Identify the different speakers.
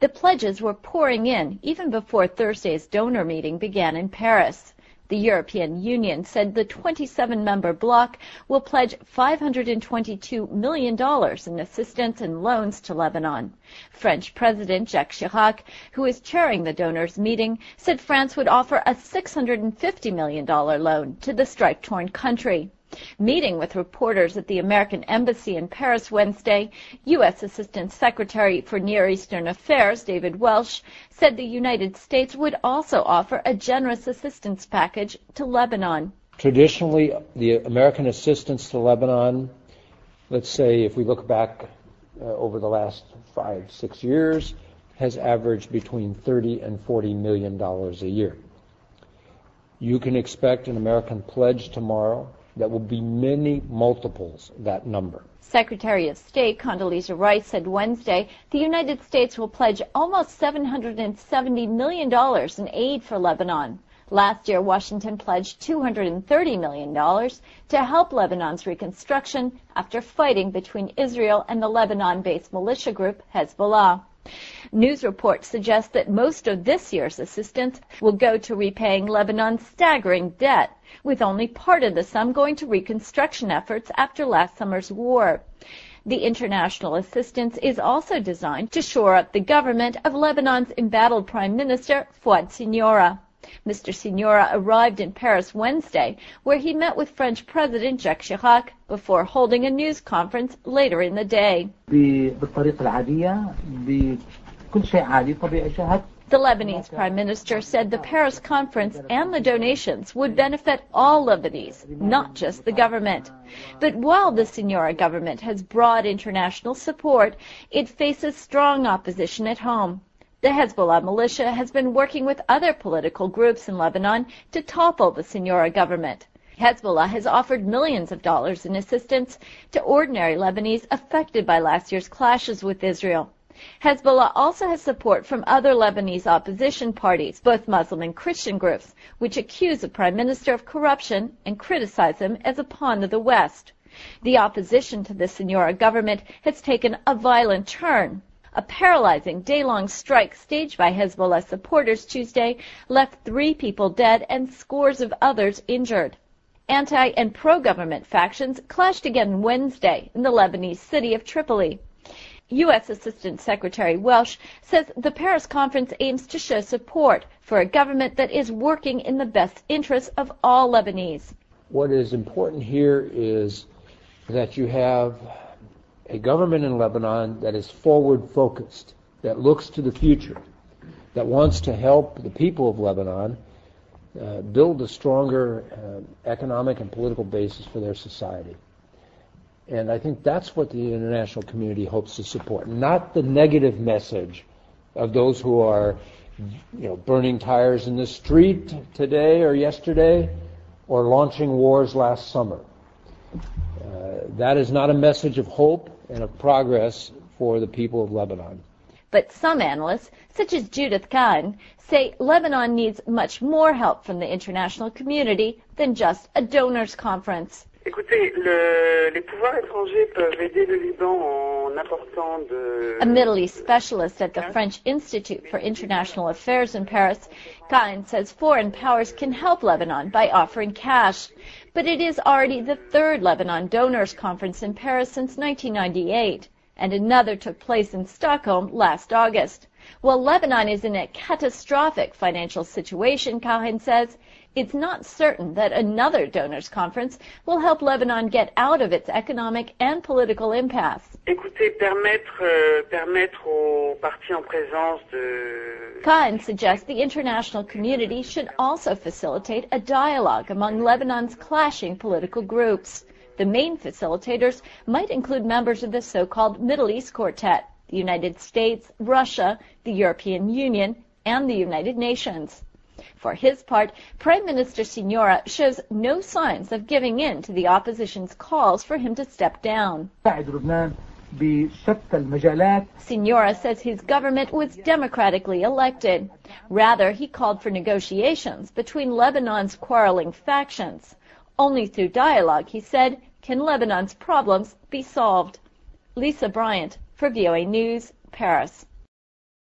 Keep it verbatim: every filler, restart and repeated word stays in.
Speaker 1: The pledges were pouring in even before Thursday's donor meeting began in Paris. The European Union said the twenty-seven member bloc will pledge five hundred twenty-two million dollars in assistance and loans to Lebanon. French President Jacques Chirac, who is chairing the donors' meeting, said France would offer a six hundred fifty million dollars loan to the strike-torn country. Meeting with reporters at the American Embassy in Paris Wednesday, U S Assistant Secretary for Near Eastern Affairs David Welsh said the United States would also offer a generous assistance package to Lebanon.
Speaker 2: Traditionally, the American assistance to Lebanon, let's say if we look back uh, over the last five, six years, has averaged between thirty and forty million dollars a year. You can expect an American pledge tomorrow that will be many multiples that number.
Speaker 1: Secretary of State Condoleezza Rice said Wednesday the United States will pledge almost seven hundred seventy million dollars in aid for Lebanon. Last year, Washington pledged two hundred thirty million dollars to help Lebanon's reconstruction after fighting between Israel and the Lebanon-based militia group Hezbollah. News reports suggest that most of this year's assistance will go to repaying Lebanon's staggering debt, with only part of the sum going to reconstruction efforts after last summer's war. The international assistance is also designed to shore up the government of Lebanon's embattled Prime Minister Fouad Siniora. Mister Siniora arrived in Paris Wednesday, where he met with French President Jacques Chirac before holding a news conference later in the day. The Lebanese Prime Minister said the Paris conference and the donations would benefit all Lebanese, not just the government. But while the Siniora government has broad international support, it faces strong opposition at home. The Hezbollah militia has been working with other political groups in Lebanon to topple the Siniora government. Hezbollah has offered millions of dollars in assistance to ordinary Lebanese affected by last year's clashes with Israel. Hezbollah also has support from other Lebanese opposition parties, both Muslim and Christian groups, which accuse the Prime Minister of corruption and criticize him as a pawn of the West. The opposition to the Siniora government has taken a violent turn. A paralyzing day-long strike staged by Hezbollah supporters Tuesday left three people dead and scores of others injured. Anti- and pro-government factions clashed again Wednesday in the Lebanese city of Tripoli. U S Assistant Secretary Welsh says the Paris conference aims to show support for a government that is working in the best interests of all Lebanese.
Speaker 2: What is important here is that you have a government in Lebanon that is forward-focused, that looks to the future, that wants to help the people of Lebanon uh, build a stronger uh, economic and political basis for their society. And I think that's what the international community hopes to support, not the negative message of those who are, you know, burning tires in the street today or yesterday, or launching wars last summer. Uh, that is not a message of hope and of progress for the people of Lebanon.
Speaker 1: But some analysts, such as Judith Kahn, say Lebanon needs much more help from the international community than just a donors conference.
Speaker 3: Écoutez, le, les pouvoirs étrangers peuvent aider le Liban en apportant de...
Speaker 1: A Middle East specialist at the French Institute for International Affairs in Paris, Kain says foreign powers can help Lebanon by offering cash. But it is already the third Lebanon Donors Conference in Paris since nineteen ninety-eight, and another took place in Stockholm last August. While Lebanon is in a catastrophic financial situation, Kain says, it's not certain that another donors conference will help Lebanon get out of its economic and political impasse.
Speaker 3: Écoutez, permettre, euh, permettre aux parties en présence de...
Speaker 1: Khan suggests the international community should also facilitate a dialogue among Lebanon's clashing political groups. The main facilitators might include members of the so-called Middle East Quartet, the United States, Russia, the European Union, and the United Nations. For his part, Prime Minister Siniora shows no signs of giving in to the opposition's calls for him to step down. Siniora says his government was democratically elected. Rather, he called for negotiations between Lebanon's quarreling factions. Only through dialogue, he said, can Lebanon's problems be solved. Lisa Bryant for V O A News, Paris.